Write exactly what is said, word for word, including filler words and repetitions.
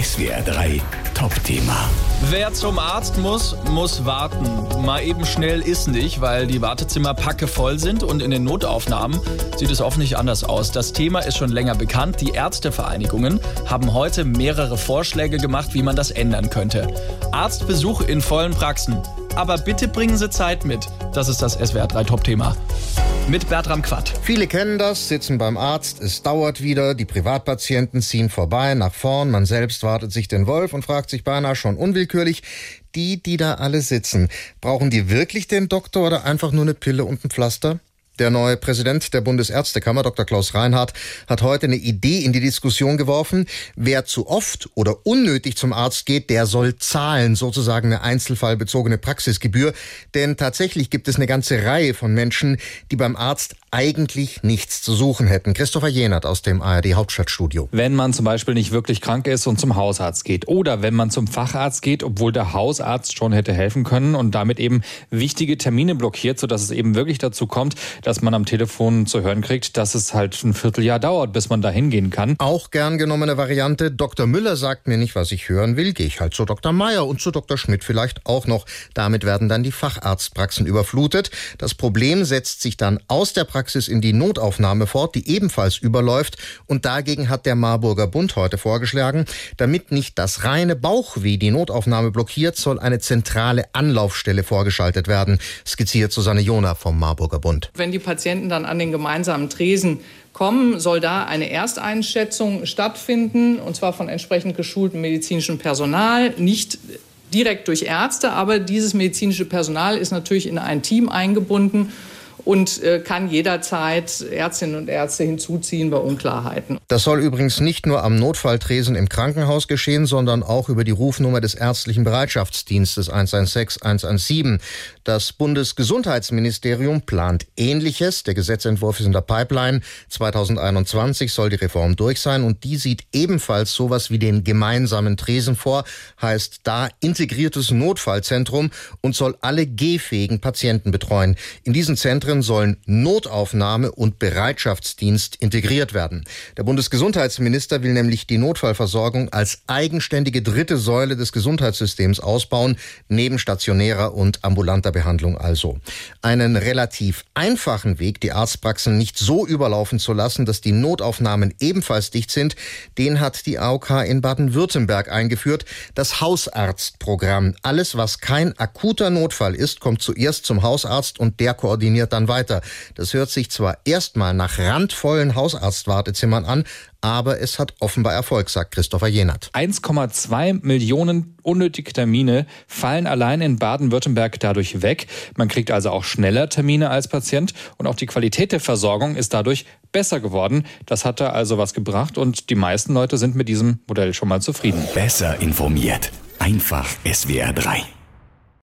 S W R drei Top-Thema. Wer zum Arzt muss, muss warten. Mal eben schnell ist nicht, weil die Wartezimmer packevoll sind und in den Notaufnahmen sieht es oft nicht anders aus. Das Thema ist schon länger bekannt. Die Ärztevereinigungen haben heute mehrere Vorschläge gemacht, wie man das ändern könnte. Arztbesuch in vollen Praxen. Aber bitte bringen Sie Zeit mit. Das ist das S W R drei Top-Thema. Mit Bertram Quatt. Viele kennen das, sitzen beim Arzt, es dauert wieder, die Privatpatienten ziehen vorbei, nach vorn, man selbst wartet sich den Wolf und fragt sich beinahe schon unwillkürlich, die, die da alle sitzen, brauchen die wirklich den Doktor oder einfach nur eine Pille und ein Pflaster? Der neue Präsident der Bundesärztekammer, Doktor Klaus Reinhardt, hat heute eine Idee in die Diskussion geworfen. Wer zu oft oder unnötig zum Arzt geht, der soll zahlen, sozusagen eine einzelfallbezogene Praxisgebühr. Denn tatsächlich gibt es eine ganze Reihe von Menschen, die beim Arzt eigentlich nichts zu suchen hätten. Christopher Jenert aus dem A R D-Hauptstadtstudio. Wenn man zum Beispiel nicht wirklich krank ist und zum Hausarzt geht oder wenn man zum Facharzt geht, obwohl der Hausarzt schon hätte helfen können und damit eben wichtige Termine blockiert, sodass es eben wirklich dazu kommt, dass man am Telefon zu hören kriegt, dass es halt ein Vierteljahr dauert, bis man da hingehen kann. Auch gern genommene Variante. Doktor Müller sagt mir nicht, was ich hören will, gehe ich halt zu Doktor Meier und zu Doktor Schmidt vielleicht auch noch. Damit werden dann die Facharztpraxen überflutet. Das Problem setzt sich dann aus der Praxis in die Notaufnahme fort, die ebenfalls überläuft. Und dagegen hat der Marburger Bund heute vorgeschlagen, damit nicht das reine Bauchweh die Notaufnahme blockiert, soll eine zentrale Anlaufstelle vorgeschaltet werden, skizziert Susanne Jona vom Marburger Bund. Wenn die Patienten dann an den gemeinsamen Tresen kommen, soll da eine Ersteinschätzung stattfinden, und zwar von entsprechend geschultem medizinischem Personal, nicht direkt durch Ärzte, aber dieses medizinische Personal ist natürlich in ein Team eingebunden und äh, kann jederzeit Ärztinnen und Ärzte hinzuziehen bei Unklarheiten. Das soll übrigens nicht nur am Notfalltresen im Krankenhaus geschehen, sondern auch über die Rufnummer des ärztlichen Bereitschaftsdienstes eins eins sechs eins eins sieben. Das Bundesgesundheitsministerium plant Ähnliches. Der Gesetzentwurf ist in der Pipeline. zweitausendeinundzwanzig soll die Reform durch sein und die sieht ebenfalls sowas wie den gemeinsamen Tresen vor, heißt da integriertes Notfallzentrum und soll alle gehfähigen Patienten betreuen. In diesen Zentren sollen Notaufnahme und Bereitschaftsdienst integriert werden. Der Bundesgesundheitsminister will nämlich die Notfallversorgung als eigenständige dritte Säule des Gesundheitssystems ausbauen, neben stationärer und ambulanter Behandlung also. Einen relativ einfachen Weg, die Arztpraxen nicht so überlaufen zu lassen, dass die Notaufnahmen ebenfalls dicht sind, den hat die A O K in Baden-Württemberg eingeführt, das Hausarztprogramm. Alles, was kein akuter Notfall ist, kommt zuerst zum Hausarzt und der koordiniert dann weiter. Das hört sich zwar erstmal nach randvollen Hausarztwartezimmern an, aber es hat offenbar Erfolg, sagt Christopher Jenert. eins Komma zwei Millionen unnötige Termine fallen allein in Baden-Württemberg dadurch weg. Man kriegt also auch schneller Termine als Patient und auch die Qualität der Versorgung ist dadurch besser geworden. Das hat da also was gebracht und die meisten Leute sind mit diesem Modell schon mal zufrieden. Besser informiert. Einfach S W R drei.